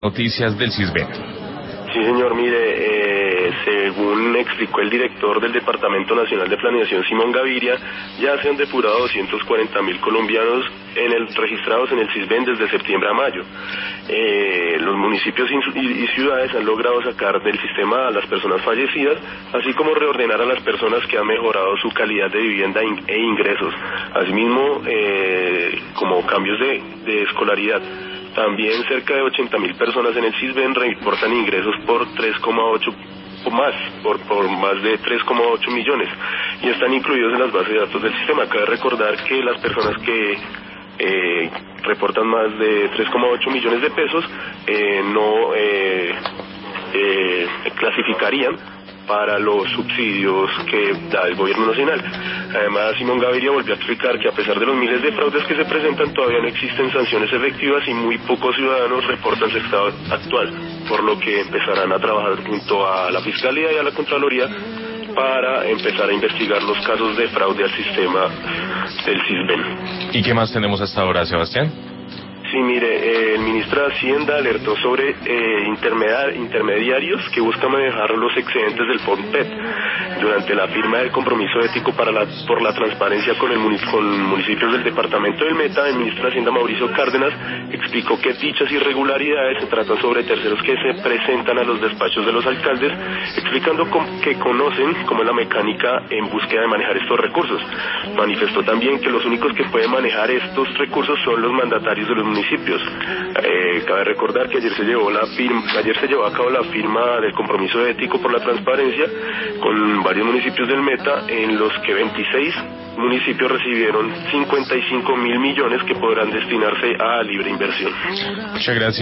Noticias del CISBEN. Sí, señor, mire, según explicó el director del Departamento Nacional de Planeación, Simón Gaviria, ya se han depurado 240.000 colombianos registrados en el CISBEN desde septiembre a mayo. Los municipios y ciudades han logrado sacar del sistema a las personas fallecidas, así como reordenar a las personas que han mejorado su calidad de vivienda e ingresos. Asimismo, como cambios de escolaridad. También cerca de 80.000 personas en el CISBEN reportan ingresos por 3,8 o más, por más de 3,8 millones y están incluidos en las bases de datos del sistema. Cabe recordar que las personas que reportan más de 3,8 millones de pesos no clasificarían para los subsidios que da el gobierno nacional. Además, Simón Gaviria volvió a explicar que a pesar de los miles de fraudes que se presentan, todavía no existen sanciones efectivas y muy pocos ciudadanos reportan su estado actual, por lo que empezarán a trabajar junto a la Fiscalía y a la Contraloría para empezar a investigar los casos de fraude al sistema del CISBEN. ¿Y qué más tenemos hasta ahora, Sebastián? Sí, mire, el ministro de Hacienda alertó sobre intermediarios que buscan manejar los excedentes del FOMPET. Durante la firma del compromiso ético por la transparencia con municipios del departamento del Meta, el ministro de Hacienda, Mauricio Cárdenas, explicó que dichas irregularidades se tratan sobre terceros que se presentan a los despachos de los alcaldes, explicando que conocen cómo es la mecánica en búsqueda de manejar estos recursos. Manifestó también que los únicos que pueden manejar estos recursos son los mandatarios de los municipios. Cabe recordar que ayer se llevó a cabo la firma del compromiso ético por la transparencia con varios municipios del Meta, en los que 26 municipios recibieron 55.000 millones que podrán destinarse a libre inversión. Muchas gracias.